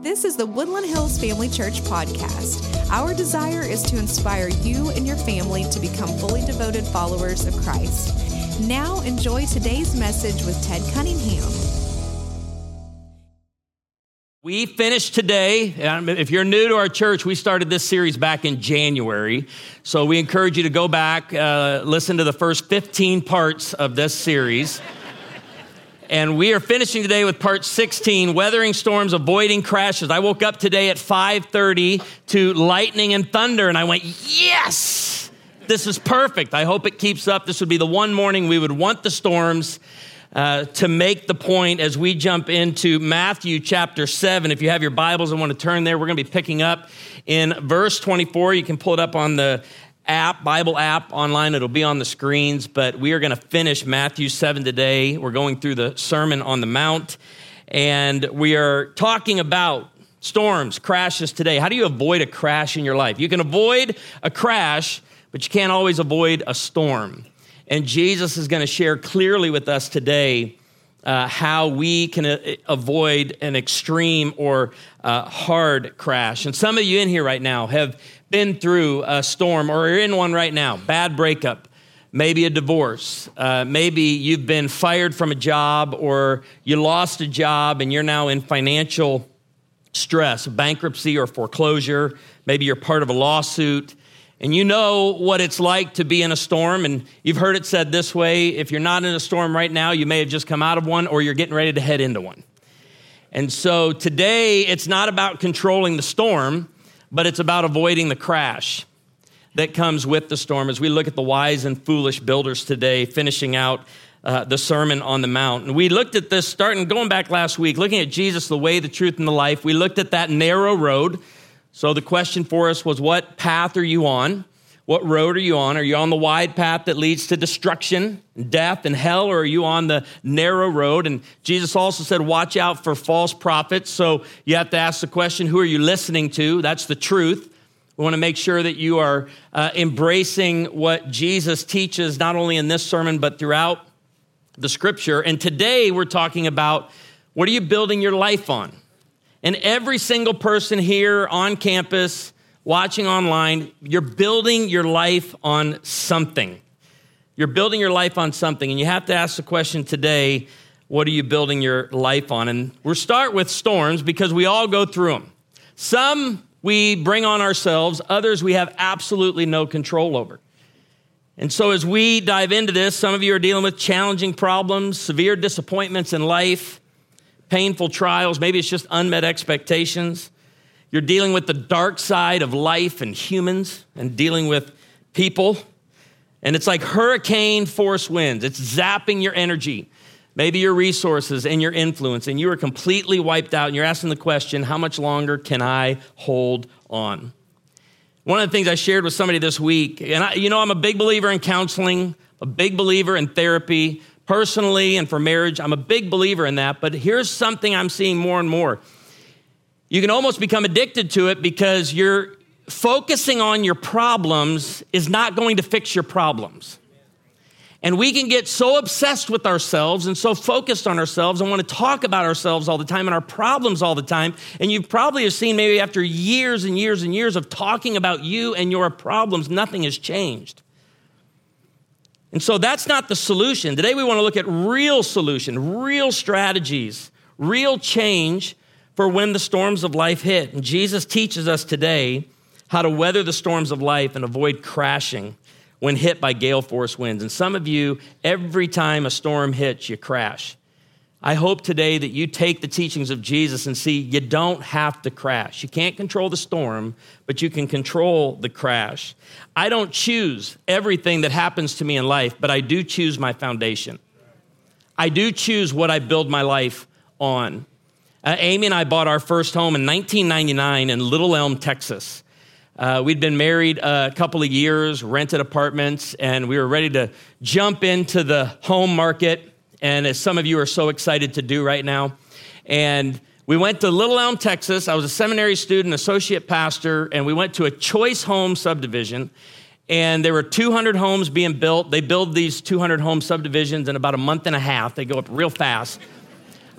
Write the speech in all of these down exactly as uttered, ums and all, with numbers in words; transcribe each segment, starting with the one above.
This is the Woodland Hills Family Church podcast. Our desire is to inspire you and your family to become fully devoted followers of Christ. Now enjoy today's message with Ted Cunningham. We finished today. If you're new to our church, we started this series back in January. So we encourage you to go back, uh, listen to the first fifteen parts of this series. And we are finishing today with part sixteen, Weathering Storms, Avoiding Crashes. I woke up today at five thirty to lightning and thunder, and I went, yes, this is perfect. I hope it keeps up. This would be the one morning we would want the storms uh, to make the point as we jump into Matthew chapter seven. If you have your Bibles and want to turn there, we're going to be picking up in verse twenty-four. You can pull it up on the app, Bible app online. It'll be on the screens, but we are going to finish Matthew seven today. We're going through the Sermon on the Mount, and we are talking about storms, crashes today. How do you avoid a crash in your life? You can avoid a crash, but you can't always avoid a storm. And Jesus is going to share clearly with us today uh, how we can uh, avoid an extreme or uh, hard crash. And some of you in here right now have been through a storm, or you're in one right now, bad breakup, maybe a divorce, uh, maybe you've been fired from a job, or you lost a job and you're now in financial stress, bankruptcy or foreclosure. Maybe you're part of a lawsuit, and you know what it's like to be in a storm, and you've heard it said this way: if you're not in a storm right now, you may have just come out of one, or you're getting ready to head into one. And so today, it's not about controlling the storm, but it's about avoiding the crash that comes with the storm as we look at the wise and foolish builders today, finishing out uh, the Sermon on the Mount. And we looked at this starting, going back last week, looking at Jesus, the way, the truth, and the life. We looked at that narrow road. So the question for us was, what path are you on? What road are you on? Are you on the wide path that leads to destruction, death, and hell, or are you on the narrow road? And Jesus also said, watch out for false prophets. So you have to ask the question, who are you listening to? That's the truth. We want to make sure that you are uh, embracing what Jesus teaches, not only in this sermon, but throughout the scripture. And today we're talking about, what are you building your life on? And every single person here on campus, watching online, you're building your life on something. You're building your life on something, and you have to ask the question today, what are you building your life on? And we'll start with storms because we all go through them. Some we bring on ourselves, others we have absolutely no control over. And so as we dive into this, some of you are dealing with challenging problems, severe disappointments in life, painful trials, maybe it's just unmet expectations. You're dealing with the dark side of life and humans and dealing with people. And it's like hurricane force winds. It's zapping your energy, maybe your resources and your influence. And you are completely wiped out. And you're asking the question, how much longer can I hold on? One of the things I shared with somebody this week, and I, you know, I'm a big believer in counseling, a big believer in therapy, personally and for marriage. I'm a big believer in that. But here's something I'm seeing more and more. You can almost become addicted to it because you're focusing on your problems is not going to fix your problems. And we can get so obsessed with ourselves and so focused on ourselves and want to talk about ourselves all the time and our problems all the time. And you probably have seen maybe after years and years and years of talking about you and your problems, nothing has changed. And so that's not the solution. Today we want to look at real solution, real strategies, real change for when the storms of life hit. And Jesus teaches us today how to weather the storms of life and avoid crashing when hit by gale force winds. And some of you, every time a storm hits, you crash. I hope today that you take the teachings of Jesus and see you don't have to crash. You can't control the storm, but you can control the crash. I don't choose everything that happens to me in life, but I do choose my foundation. I do choose what I build my life on. Uh, Amy and I bought our first home in nineteen ninety-nine in Little Elm, Texas. Uh, we'd been married a couple of years, rented apartments, and we were ready to jump into the home market. And as some of you are so excited to do right now. And we went to Little Elm, Texas. I was a seminary student, associate pastor, and we went to a choice home subdivision. And there were two hundred homes being built. They build these two hundred home subdivisions in about a month and a half. They go up real fast.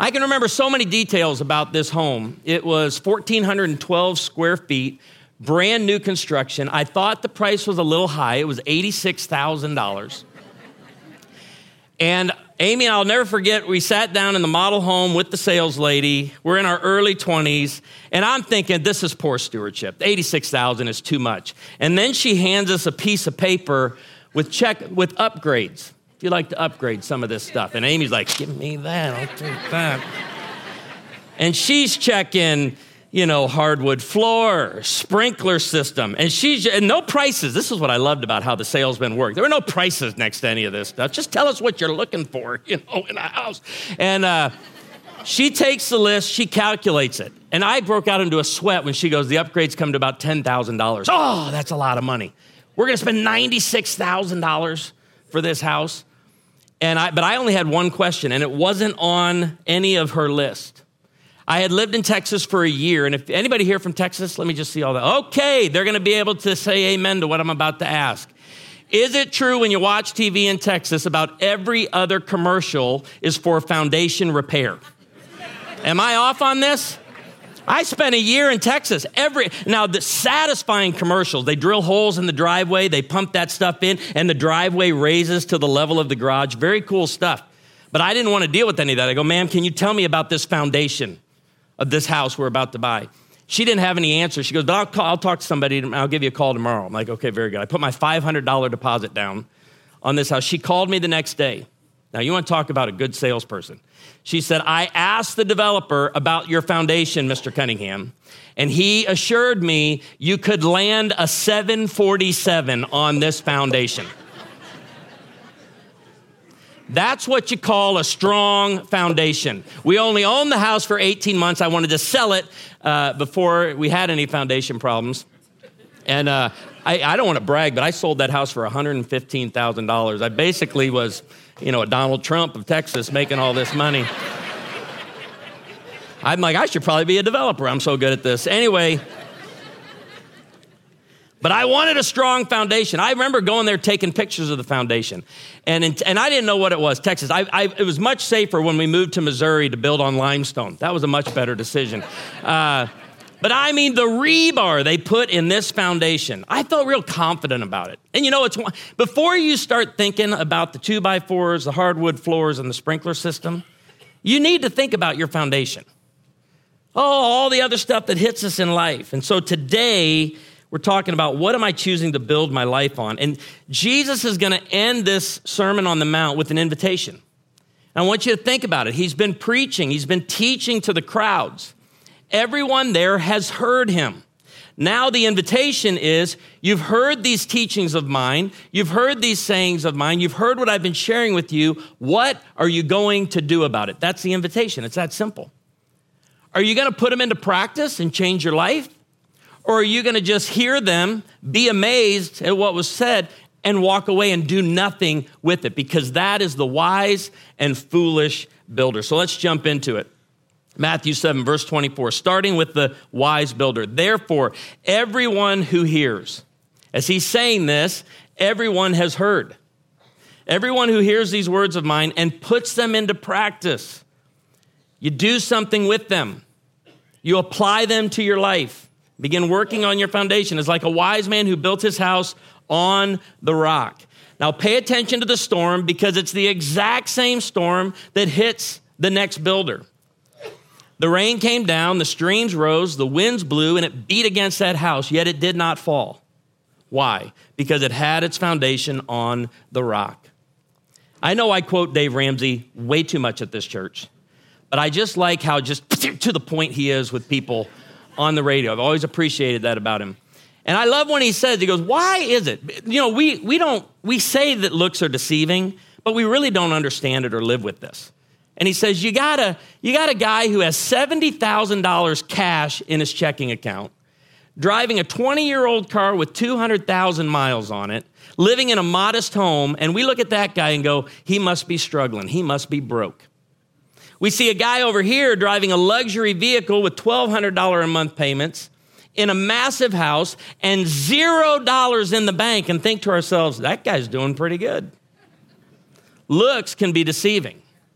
I can remember so many details about this home. It was one thousand four hundred twelve square feet, brand new construction. I thought the price was a little high. It was eighty-six thousand dollars. And Amy and I'll never forget, we sat down in the model home with the sales lady. We're in our early twenties, and I'm thinking, this is poor stewardship. eighty-six thousand dollars is too much. And then she hands us a piece of paper with check with upgrades. If you like to upgrade some of this stuff. And Amy's like, give me that, I'll take that. And she's checking, you know, hardwood floor, sprinkler system. And she's, and no prices. This is what I loved about how the salesman worked. There were no prices next to any of this stuff. Just tell us what you're looking for, you know, in a house. And uh, she takes the list, she calculates it. And I broke out into a sweat when she goes, the upgrades come to about ten thousand dollars. Oh, that's a lot of money. We're going to spend ninety-six thousand dollars for this house. And I, but I only had one question, and it wasn't on any of her list. I had lived in Texas for a year, and if anybody here from Texas, let me just see all that. Okay, they're going to be able to say amen to what I'm about to ask. Is it true when you watch T V in Texas about every other commercial is for foundation repair? Am I off on this? I spent a year in Texas. Every now, the satisfying commercials, they drill holes in the driveway, they pump that stuff in, and the driveway raises to the level of the garage. Very cool stuff. But I didn't want to deal with any of that. I go, ma'am, can you tell me about this foundation of this house we're about to buy? She didn't have any answers. She goes, but I'll, call, I'll talk to somebody, and I'll give you a call tomorrow. I'm like, okay, very good. I put my five hundred dollars deposit down on this house. She called me the next day. Now, you want to talk about a good salesperson. She said, I asked the developer about your foundation, Mister Cunningham, and he assured me you could land a seven forty-seven on this foundation. That's what you call a strong foundation. We only owned the house for eighteen months. I wanted to sell it uh, before we had any foundation problems. And uh, I, I don't want to brag, but I sold that house for one hundred fifteen thousand dollars. I basically was, you know, a Donald Trump of Texas making all this money. I'm like, I should probably be a developer. I'm so good at this. Anyway, but I wanted a strong foundation. I remember going there taking pictures of the foundation. And in, and I didn't know what it was, Texas. I, I, it was much safer when we moved to Missouri to build on limestone. That was a much better decision. Uh, but I mean, the rebar they put in this foundation, I felt real confident about it. And you know, it's before you start thinking about the two by fours, the hardwood floors, and the sprinkler system, you need to think about your foundation. Oh, all the other stuff that hits us in life. And so today, we're talking about what am I choosing to build my life on? And Jesus is going to end this Sermon on the Mount with an invitation. And I want you to think about it. He's been preaching. He's been teaching to the crowds. Everyone there has heard him. Now the invitation is, you've heard these teachings of mine. You've heard these sayings of mine. You've heard what I've been sharing with you. What are you going to do about it? That's the invitation. It's that simple. Are you going to put them into practice and change your life? Or are you going to just hear them, be amazed at what was said, and walk away and do nothing with it? Because that is the wise and foolish builder. So let's jump into it. Matthew seven, verse twenty-four, starting with the wise builder. Therefore, everyone who hears, as he's saying this, everyone has heard. Everyone who hears these words of mine and puts them into practice. You do something with them. You apply them to your life. Begin working on your foundation. It's like a wise man who built his house on the rock. Now pay attention to the storm, because it's the exact same storm that hits the next builder. The rain came down, the streams rose, the winds blew, and it beat against that house, yet it did not fall. Why? Because it had its foundation on the rock. I know I quote Dave Ramsey way too much at this church, but I just like how just to the point he is with people on the radio. I've always appreciated that about him. And I love when he says, he goes, why is it? You know, we we don't, we say that looks are deceiving, but we really don't understand it or live with this. And he says, you got a, you got a guy who has seventy thousand dollars cash in his checking account, driving a twenty-year-old car with two hundred thousand miles on it, living in a modest home, and we look at that guy and go, he must be struggling. He must be broke. We see a guy over here driving a luxury vehicle with twelve hundred dollars a month payments in a massive house and zero dollars in the bank, and think to ourselves, that guy's doing pretty good. Looks can be deceiving.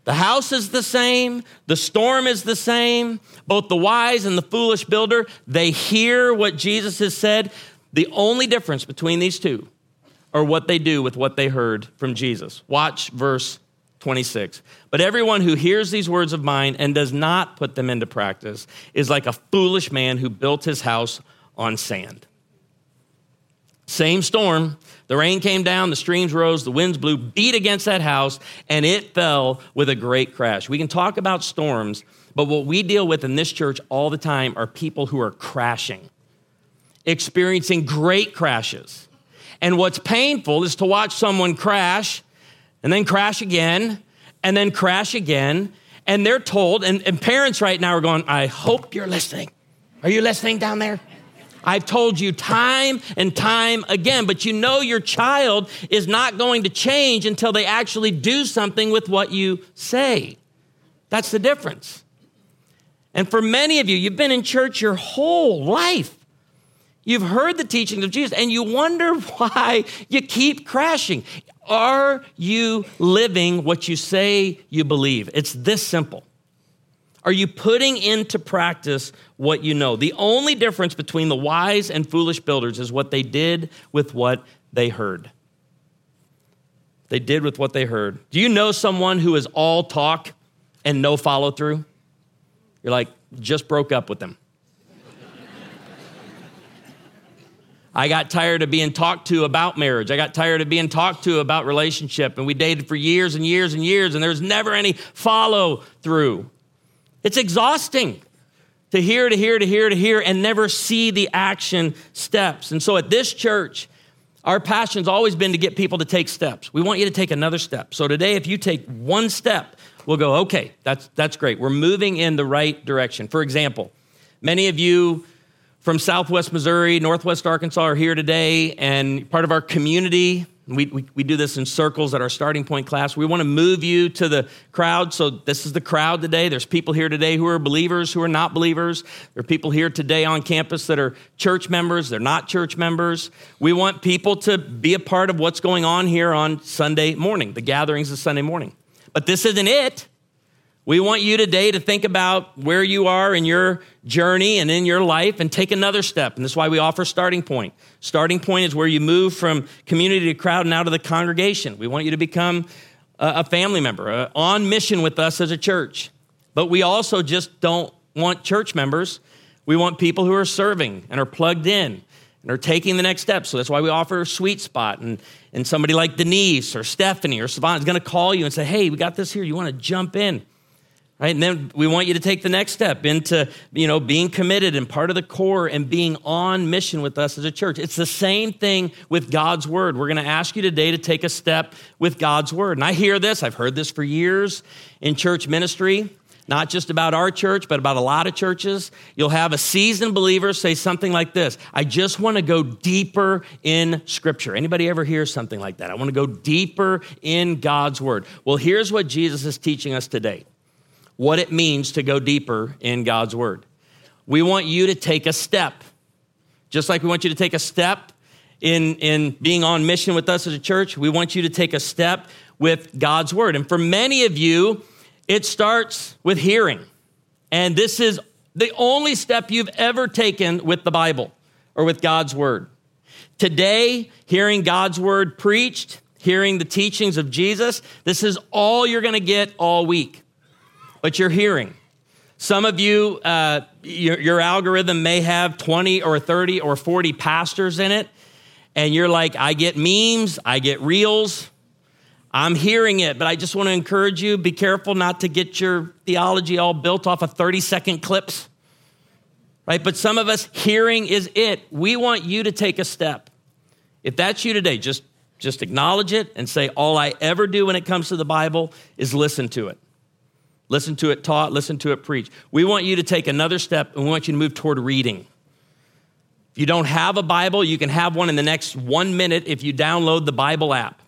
The house is the same. The storm is the same. Both the wise and the foolish builder, they hear what Jesus has said. The only difference between these two are what they do with what they heard from Jesus. Watch verse twenty-six. But everyone who hears these words of mine and does not put them into practice is like a foolish man who built his house on sand. Same storm. The rain came down, the streams rose, the winds blew, beat against that house, and it fell with a great crash. We can talk about storms, but what we deal with in this church all the time are people who are crashing, experiencing great crashes. And what's painful is to watch someone crash and then crash again and then crash again. And they're told, and, and parents right now are going, I hope you're listening. Are you listening down there? I've told you time and time again, but you know your child is not going to change until they actually do something with what you say. That's the difference. And for many of you, you've been in church your whole life. You've heard the teachings of Jesus, and you wonder why you keep crashing. Are you living what you say you believe? It's this simple. Are you putting into practice what you know? The only difference between the wise and foolish builders is what they did with what they heard. They did with what they heard. Do you know someone who is all talk and no follow through? You're like, just broke up with them. I got tired of being talked to about marriage. I got tired of being talked to about relationship. And we dated for years and years and years, and there's never any follow through. It's exhausting to hear, to hear, to hear, to hear, and never see the action steps. And so at this church, our passion's always been to get people to take steps. We want you to take another step. So today, if you take one step, we'll go, okay, that's, that's great. We're moving in the right direction. For example, many of you from Southwest Missouri, Northwest Arkansas are here today, and part of our community. We, we, we do this in circles at our starting point class. We want to move you to the crowd. So this is the crowd today. There's people here today who are believers, who are not believers. There are people here today on campus that are church members. They're not church members. We want people to be a part of what's going on here on Sunday morning, the gatherings of Sunday morning. But this isn't it. We want you today to think about where you are in your journey and in your life and take another step. And that's why we offer Starting Point. Starting Point is where you move from community to crowd and out to the congregation. We want you to become a family member, uh, on mission with us as a church. But we also just don't want church members. We want people who are serving and are plugged in and are taking the next step. So that's why we offer Sweet Spot. And, and somebody like Denise or Stephanie or Savannah is going to call you and say, hey, we got this here. You want to jump in? Right? And then we want you to take the next step into, you know, being committed and part of the core and being on mission with us as a church. It's the same thing with God's word. We're going to ask you today to take a step with God's word. And I hear this, I've heard this for years in church ministry, not just about our church, but about a lot of churches. You'll have a seasoned believer say something like this: I just want to go deeper in Scripture. Anybody ever hear something like that? I want to go deeper in God's word. Well, here's what Jesus is teaching us today. What it means to go deeper in God's word. We want you to take a step. Just like we want you to take a step in, in being on mission with us as a church, we want you to take a step with God's word. And for many of you, it starts with hearing. And this is the only step you've ever taken with the Bible or with God's word. Today, hearing God's word preached, hearing the teachings of Jesus, this is all you're going to get all week. But you're hearing. Some of you, uh, your, your algorithm may have twenty or thirty or forty pastors in it, and you're like, I get memes, I get reels, I'm hearing it, but I just want to encourage you, be careful not to get your theology all built off of thirty-second clips, right? But some of us, hearing is it. We want you to take a step. If that's you today, just, just acknowledge it and say, all I ever do when it comes to the Bible is listen to it. Listen to it taught, listen to it preached. We want you to take another step, and we want you to move toward reading. If you don't have a Bible, you can have one in the next one minute if you download the Bible app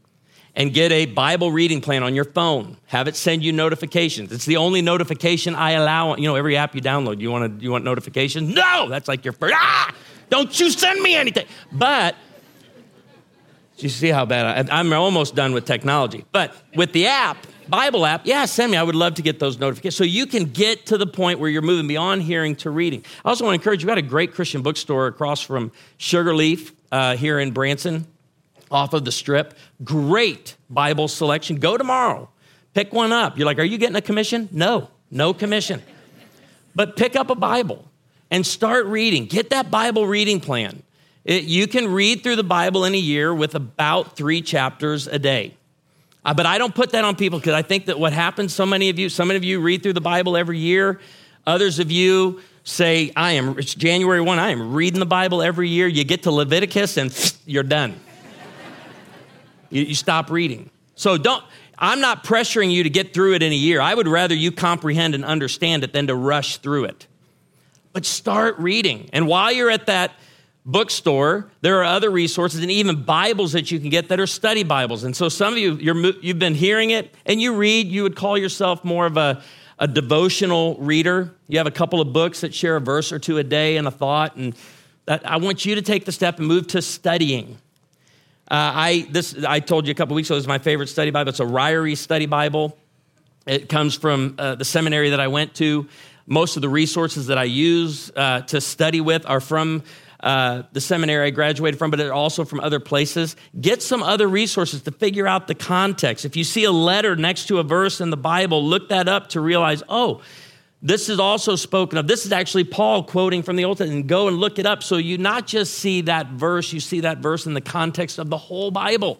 and get a Bible reading plan on your phone. Have it send you notifications. It's the only notification I allow. You know, every app you download, you want to, you want notifications? No, that's like your first, ah, don't you send me anything. But you see how bad I, I'm almost done with technology. But with the app, Bible app, yeah, send me. I would love to get those notifications. So you can get to the point where you're moving beyond hearing to reading. I also want to encourage you, we've got a great Christian bookstore across from Sugarleaf uh, here in Branson, off of the Strip. Great Bible selection. Go tomorrow. Pick one up. You're like, are you getting a commission? No, no commission. But pick up a Bible and start reading. Get that Bible reading plan. It, you can read through the Bible in a year with about three chapters a day. Uh, but I don't put that on people because I think that what happens, so many of you, so many of you read through the Bible every year. Others of you say, I am, it's January first, I am reading the Bible every year. You get to Leviticus and you're done. you, you stop reading. So don't, I'm not pressuring you to get through it in a year. I would rather you comprehend and understand it than to rush through it. But start reading. And while you're at that bookstore, there are other resources and even Bibles that you can get that are study Bibles. And so some of you, you're, you've been hearing it and you read, you would call yourself more of a, a devotional reader. You have a couple of books that share a verse or two a day and a thought. And that, I want you to take the step and move to studying. Uh, I this I told you a couple weeks ago, this is my favorite study Bible. It's a Ryrie study Bible. It comes from uh, the seminary that I went to. Most of the resources that I use uh, to study with are from Uh, the seminary I graduated from, but they're also from other places. Get some other resources to figure out the context. If you see a letter next to a verse in the Bible, look that up to realize, oh, this is also spoken of. This is actually Paul quoting from the Old Testament. And go and look it up so you not just see that verse, you see that verse in the context of the whole Bible.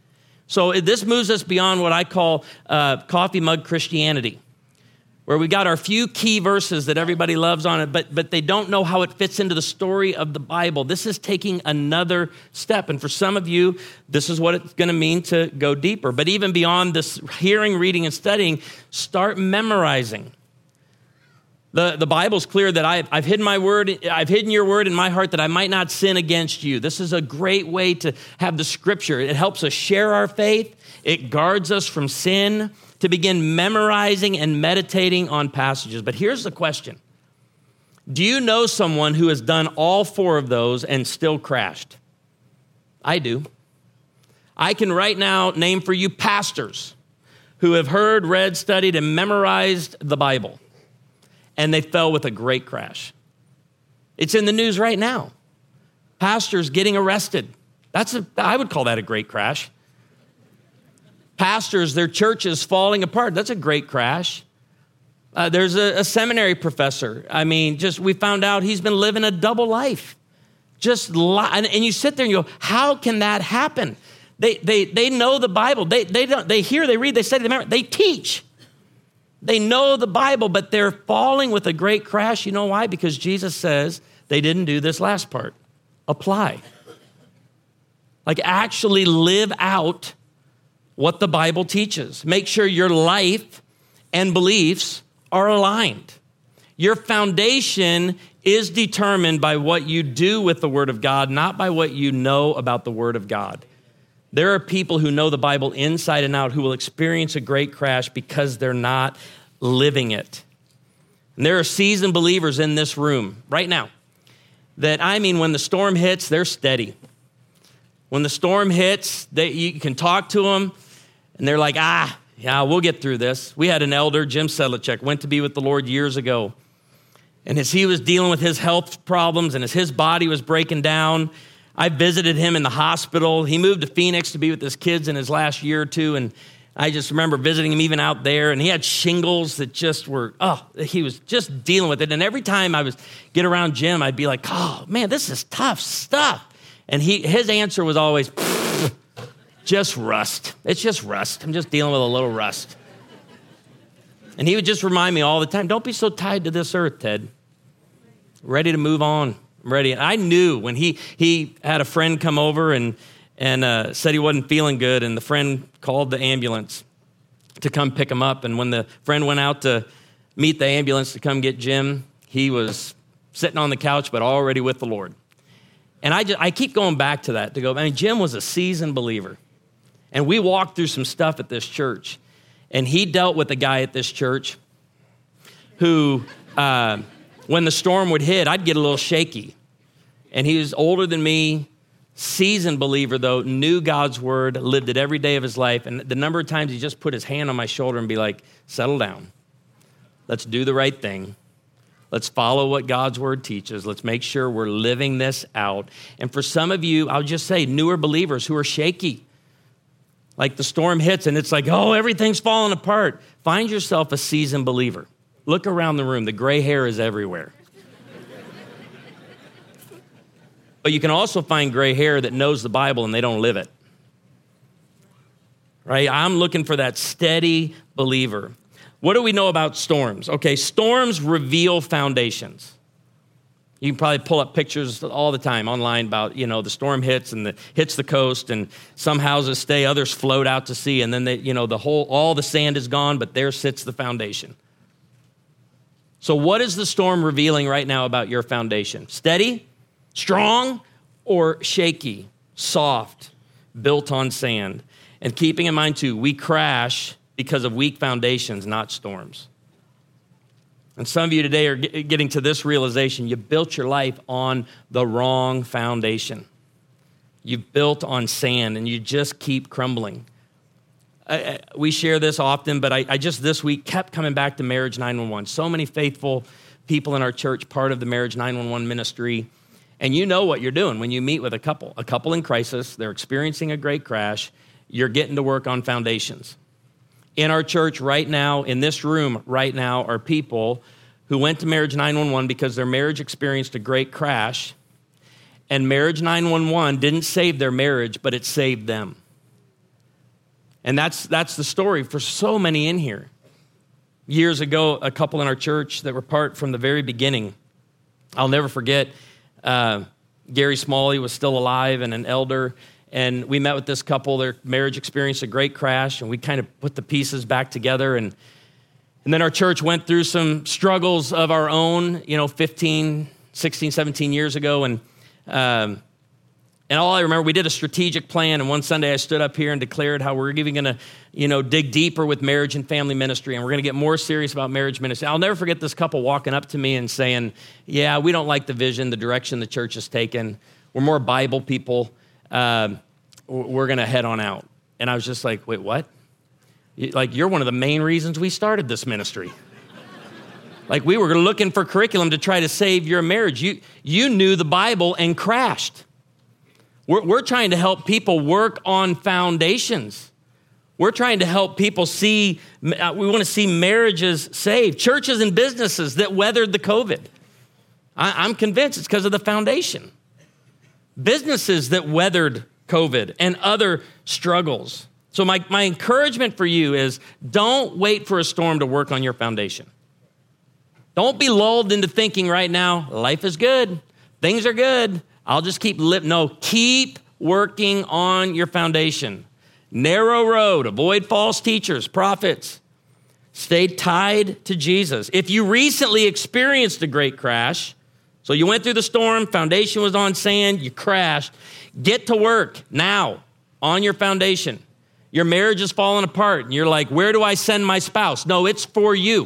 So this moves us beyond what I call uh, coffee mug Christianity, where we got our few key verses that everybody loves on it, but, but they don't know how it fits into the story of the Bible. This is taking another step. And for some of you, this is what it's going to mean to go deeper. But even beyond this hearing, reading, and studying, start memorizing. The, the Bible's clear that I've, I've hidden my word, I've hidden your word in my heart that I might not sin against you. This is a great way to have the scripture. It helps us share our faith. It guards us from sin, to begin memorizing and meditating on passages. But here's the question. Do you know someone who has done all four of those and still crashed? I do. I can right now name for you pastors who have heard, read, studied, and memorized the Bible, and they fell with a great crash. It's in the news right now. Pastors getting arrested. That's a, I would call that a great crash. Pastors, their churches falling apart. That's a great crash. Uh, there's a, a seminary professor. I mean, just we found out he's been living a double life. Just li- and, and you sit there and you go, how can that happen? They they they know the Bible. They they don't. They hear. They read. They study. They remember. They teach. They know the Bible, but they're falling with a great crash. You know why? Because Jesus says they didn't do this last part. Apply. Like actually live out what the Bible teaches. Make sure your life and beliefs are aligned. Your foundation is determined by what you do with the Word of God, not by what you know about the Word of God. There are people who know the Bible inside and out who will experience a great crash because they're not living it. And there are seasoned believers in this room right now that, I mean, when the storm hits, they're steady. When the storm hits, they, you can talk to them, and they're like, ah, yeah, we'll get through this. We had an elder, Jim Sedlicek, went to be with the Lord years ago. And as he was dealing with his health problems and as his body was breaking down, I visited him in the hospital. He moved to Phoenix to be with his kids in his last year or two, and I just remember visiting him even out there, and he had shingles that just were, oh, he was just dealing with it. And every time I was get around Jim, I'd be like, oh, man, this is tough stuff. And he, his answer was always, just rust. It's just rust. I'm just dealing with a little rust. And he would just remind me all the time, don't be so tied to this earth, Ted. Ready to move on. I'm ready. And I knew when he he had a friend come over and, and uh, said he wasn't feeling good, and the friend called the ambulance to come pick him up. And when the friend went out to meet the ambulance to come get Jim, he was sitting on the couch, but already with the Lord. And I, just, I keep going back to that to go, I mean, Jim was a seasoned believer. And we walked through some stuff at this church. And he dealt with a guy at this church who, uh, when the storm would hit, I'd get a little shaky. And he was older than me, Seasoned believer, though, knew God's word, lived it every day of his life. And the number of times he just put his hand on my shoulder and be like, settle down. Let's do the right thing. Let's follow what God's word teaches. Let's make sure we're living this out. And for some of you, I'll just say newer believers who are shaky, like the storm hits and it's like, oh, everything's falling apart. Find yourself a seasoned believer. Look around the room. The gray hair is everywhere. But you can also find gray hair that knows the Bible and they don't live it. Right? I'm looking for that steady believer. What do we know about storms? Okay, storms reveal foundations. You can probably pull up pictures all the time online about, you know, the storm hits and the, hits the coast and some houses stay, others float out to sea, and then they, you know, the whole, all the sand is gone, but there sits the foundation. So what is the storm revealing right now about your foundation? Steady? Strong or shaky, soft, built on sand? And keeping in mind, too, we crash because of weak foundations, not storms. And some of you today are getting to this realization. You built your life on the wrong foundation. You've built on sand, and you just keep crumbling. I, I, we share this often, but I, I just this week kept coming back to Marriage nine one one. So many faithful people in our church, part of the Marriage nine one one ministry. And you know what you're doing when you meet with a couple, a couple in crisis, they're experiencing a great crash, you're getting to work on foundations. In our church right now, in this room right now, are people who went to Marriage nine one one because their marriage experienced a great crash, and Marriage nine one one didn't save their marriage, but it saved them. And that's that's the story for so many in here. Years ago, a couple in our church that were part from the very beginning, I'll never forget, Uh, Gary Smalley was still alive and an elder, and we met with this couple. Their marriage experienced a great crash, and we kind of put the pieces back together. And, and then our church went through some struggles of our own, you know, fifteen, sixteen, seventeen years ago. And um, and all I remember, we did a strategic plan, and one Sunday I stood up here and declared how we're even going to, you know, dig deeper with marriage and family ministry, and we're going to get more serious about marriage ministry. I'll never forget this couple walking up to me and saying, yeah, we don't like the vision, the direction the church has taken. We're more Bible people. Um, we're going to head on out. And I was just like, wait, what? Like, you're one of the main reasons we started this ministry. Like, we were looking for curriculum to try to save your marriage. You, you knew the Bible and crashed. We're, we're trying to help people work on foundations. We're trying to help people see, we want to see marriages saved. Churches and businesses that weathered the COVID. I, I'm convinced it's because of the foundation. Businesses that weathered COVID and other struggles. So my, my encouragement for you is don't wait for a storm to work on your foundation. Don't be lulled into thinking right now, life is good, things are good, I'll just keep living. No, keep working on your foundation. Narrow road, avoid false teachers, prophets. Stay tied to Jesus. If you recently experienced a great crash, so you went through the storm, foundation was on sand, you crashed, get to work now on your foundation. Your marriage is falling apart, and you're like, where do I send my spouse? No, it's for you.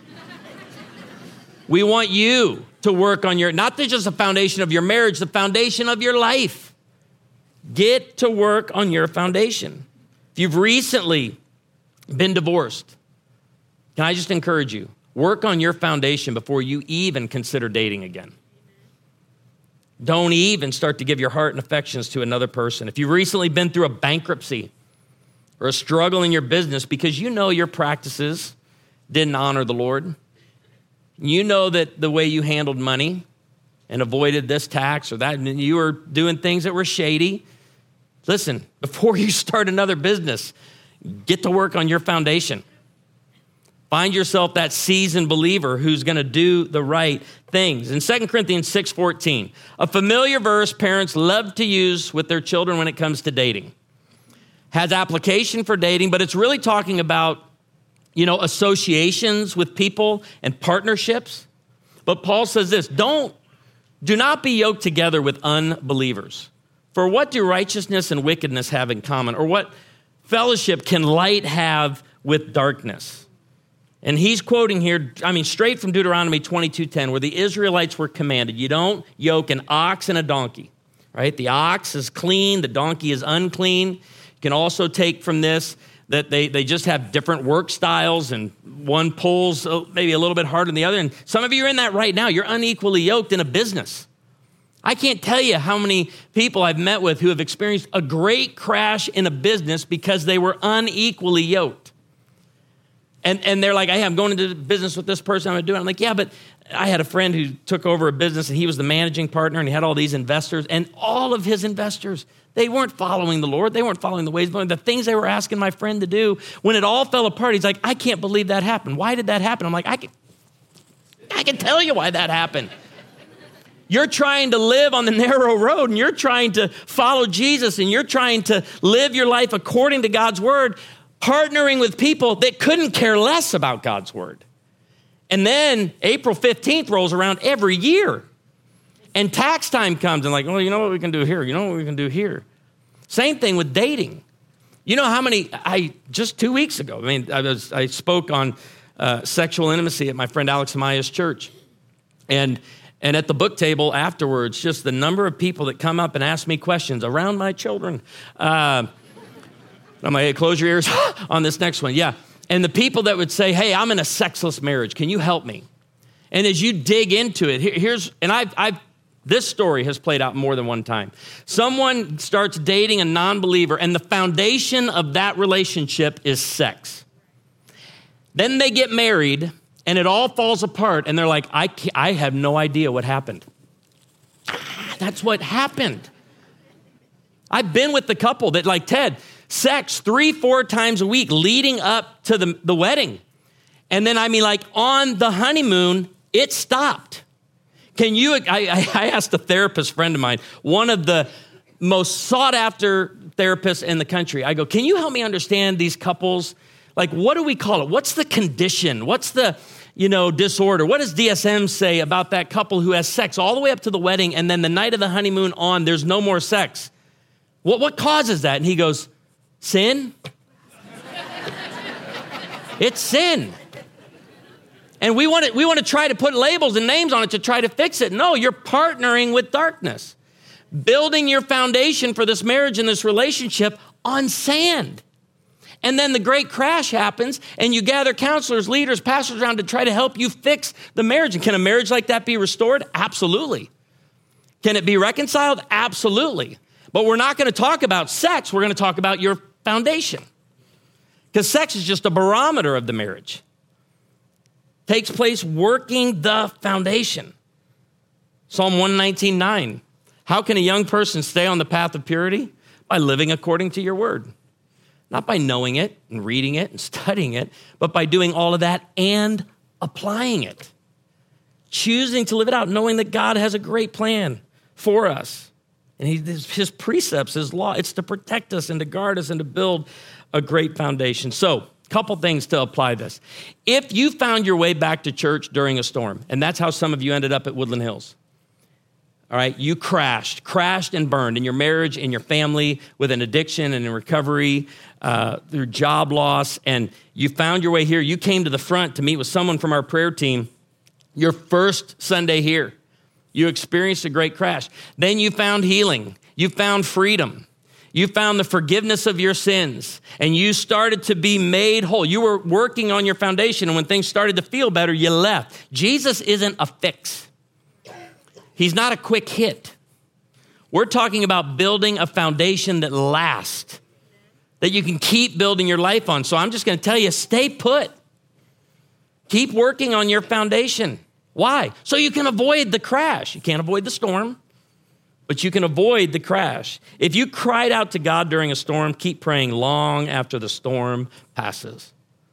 We want you to work on your, not just the foundation of your marriage, the foundation of your life. Get to work on your foundation. If you've recently been divorced, can I just encourage you, work on your foundation before you even consider dating again. Don't even start to give your heart and affections to another person. If you've recently been through a bankruptcy or a struggle in your business because you know your practices didn't honor the Lord, you know that the way you handled money and avoided this tax or that, and you were doing things that were shady. Listen, before you start another business, get to work on your foundation. Find yourself that seasoned believer who's going to do the right things. In Second Corinthians six fourteen, a familiar verse parents love to use with their children when it comes to dating. Has application for dating, but it's really talking about, you know, associations with people and partnerships. But Paul says this, don't, do not be yoked together with unbelievers. For what do righteousness and wickedness have in common? Or what fellowship can light have with darkness? And he's quoting here, I mean, straight from Deuteronomy twenty-two ten, where the Israelites were commanded, you don't yoke an ox and a donkey. right? The ox is clean, the donkey is unclean. You can also take from this that they, they just have different work styles, and one pulls maybe a little bit harder than the other. And some of you are in that right now. You're unequally yoked in a business. I can't tell you how many people I've met with who have experienced a great crash in a business because they were unequally yoked. And and they're like, hey, I'm going into business with this person, I'm going to do it. I'm like, yeah, but I had a friend who took over a business, and he was the managing partner, and he had all these investors, and all of his investors, they weren't following the Lord. They weren't following the ways, the things they were asking my friend to do. When it all fell apart, he's like, I can't believe that happened. Why did that happen? I'm like, I can, I can tell you why that happened. You're trying to live on the narrow road, and you're trying to follow Jesus, and you're trying to live your life according to God's word, partnering with people that couldn't care less about God's word. And then April fifteenth rolls around every year, and tax time comes, and like, well, you know what we can do here? You know what we can do here? Same thing with dating. You know how many, I just two weeks ago, I mean, I was I spoke on uh, sexual intimacy at my friend Alex Amaya's church, and And at the book table afterwards, just the number of people that come up and ask me questions around my children. Uh, I'm like, hey, close your ears on this next one. Yeah. And the people that would say, hey, I'm in a sexless marriage. Can you help me? And as you dig into it, here, here's, and I've, I've, this story has played out more than one time. Someone starts dating a non-believer, and the foundation of that relationship is sex. Then they get married, and it all falls apart, and they're like, I can't, I have no idea what happened. That's what happened. I've been with the couple that, like Ted, sex three, four times a week leading up to the, the wedding. And then, I mean, like on the honeymoon, it stopped. Can you, I, I asked a therapist friend of mine, one of the most sought after therapists in the country. I go, can you help me understand these couples? Like, what do we call it? What's the condition? What's the, you know, disorder? What does D S M say about that couple who has sex all the way up to the wedding, and then the night of the honeymoon on, there's no more sex? What, what causes that? And he goes, sin. It's sin. And we want to, we want to try to put labels and names on it to try to fix it. No, you're partnering with darkness. Building your foundation for this marriage and this relationship on sand. And then the great crash happens, and you gather counselors, leaders, pastors around to try to help you fix the marriage. And can a marriage like that be restored? Absolutely. Can it be reconciled? Absolutely. But we're not going to talk about sex. We're going to talk about your foundation. Because sex is just a barometer of the marriage. Takes place working the foundation. Psalm one nineteen nine. How can a young person stay on the path of purity? By living according to your word. Not by knowing it and reading it and studying it, but by doing all of that and applying it. Choosing to live it out, knowing that God has a great plan for us. And he, his precepts, his law, it's to protect us and to guard us and to build a great foundation. So, a couple things to apply this. If you found your way back to church during a storm, and that's how some of you ended up at Woodland Hills, all right, you crashed, crashed and burned in your marriage, in your family, with an addiction and in recovery, uh, through job loss, and you found your way here. You came to the front to meet with someone from our prayer team your first Sunday here. You experienced a great crash. Then you found healing. You found freedom. You found the forgiveness of your sins, and you started to be made whole. You were working on your foundation, and when things started to feel better, you left. Jesus isn't a fix. He's not a quick hit. We're talking about building a foundation that lasts, that you can keep building your life on. So I'm just going to tell you, stay put. Keep working on your foundation. Why? So you can avoid the crash. You can't avoid the storm, but you can avoid the crash. If you cried out to God during a storm, keep praying long after the storm passes.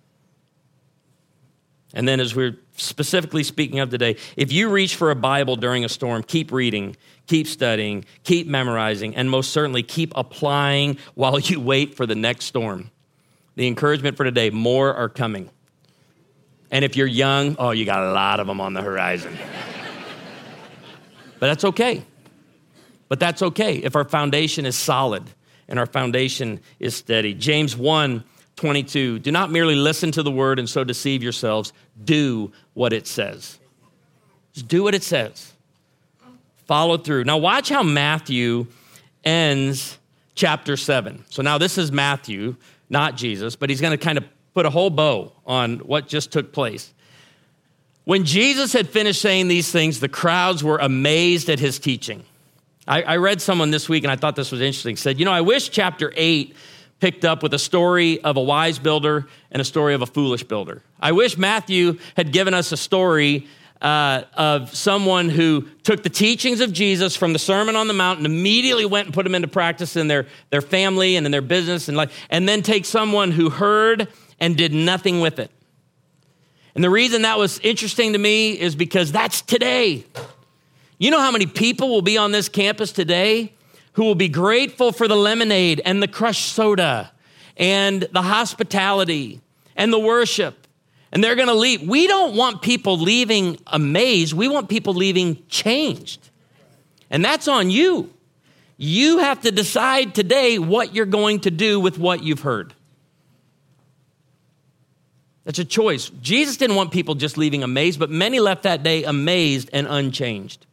And then as we're specifically speaking of today, if you reach for a Bible during a storm, keep reading, keep studying, keep memorizing, and most certainly keep applying while you wait for the next storm. The encouragement for today, more are coming. And if you're young, oh, you got a lot of them on the horizon. But that's okay. But that's okay if our foundation is solid and our foundation is steady. James one twenty-two, do not merely listen to the word and so deceive yourselves. Do what it says. Just do what it says. Followed through. Now watch how Matthew ends chapter seven. So now this is Matthew, not Jesus, but he's going to kind of put a whole bow on what just took place. When Jesus had finished saying these things, the crowds were amazed at his teaching. I, I read someone this week, and I thought this was interesting, said, you know, I wish chapter eight picked up with a story of a wise builder and a story of a foolish builder. I wish Matthew had given us a story uh, of someone who took the teachings of Jesus from the Sermon on the Mount and immediately went and put them into practice in their, their family and in their business, and, like, and then take someone who heard and did nothing with it. And the reason that was interesting to me is because that's today. You know how many people will be on this campus today who will be grateful for the lemonade and the crushed soda and the hospitality and the worship. And they're going to leave. We don't want people leaving amazed. We want people leaving changed. And that's on you. You have to decide today what you're going to do with what you've heard. That's a choice. Jesus didn't want people just leaving amazed, but many left that day amazed and unchanged.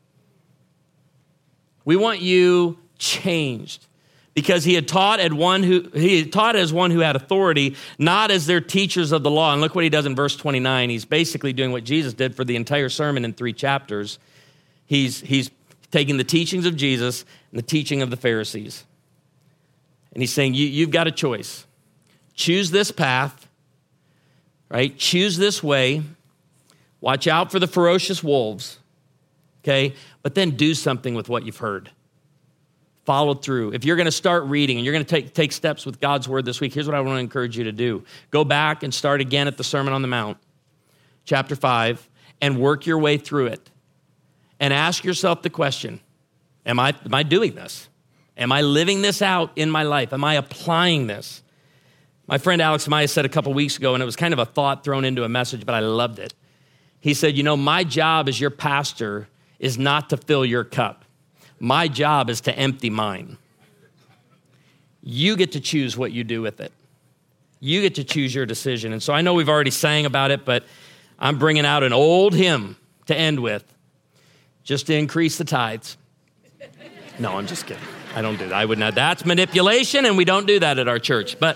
We want you changed because he had taught at one who he had taught as one who had authority, not as their teachers of the law. And look what he does in verse twenty-nine. He's basically doing what Jesus did for the entire sermon in three chapters. He's he's taking the teachings of Jesus and the teaching of the Pharisees. And he's saying, you, you've got a choice. Choose this path, right? Choose this way. Watch out for the ferocious wolves, okay? But then do something with what you've heard. Follow through. If you're going to start reading and you're going to take, take steps with God's word this week, here's what I want to encourage you to do. Go back and start again at the Sermon on the Mount, chapter five, and work your way through it. And ask yourself the question, am I, am I doing this? Am I living this out in my life? Am I applying this? My friend Alex Maya said a couple weeks ago, and it was kind of a thought thrown into a message, but I loved it. He said, you know, my job as your pastor is not to fill your cup. My job is to empty mine. You get to choose what you do with it. You get to choose your decision. And so I know we've already sang about it, but I'm bringing out an old hymn to end with, just to increase the tithes. No, I'm just kidding. I don't do that. I would not. That's manipulation, and we don't do that at our church. But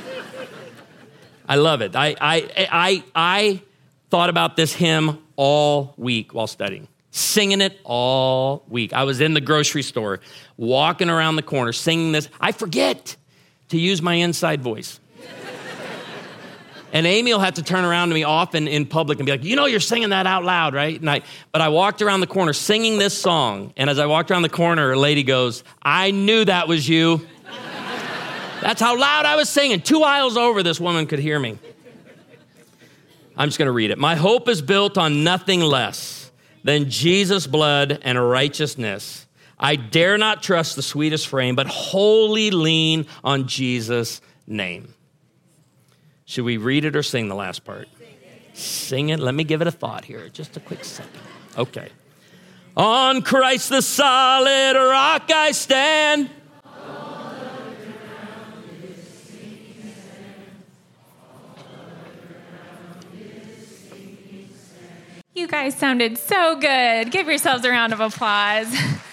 I love it. I I I I thought about this hymn all week while studying. Singing it all week. I was in the grocery store, walking around the corner, singing this. I forget to use my inside voice. And Amy will have to turn around to me often in public and be like, you know, you're singing that out loud, right? And I, but I walked around the corner singing this song. And as I walked around the corner, a lady goes, I knew that was you. That's how loud I was singing. Two aisles over, this woman could hear me. I'm just going to read it. My hope is built on nothing less than Jesus' blood and righteousness. I dare not trust the sweetest frame, but wholly lean on Jesus' name. Should we read it or sing the last part? Sing it. Let me give it a thought here. Just a quick second. Okay. On Christ the solid rock I stand. You guys sounded so good. Give yourselves a round of applause.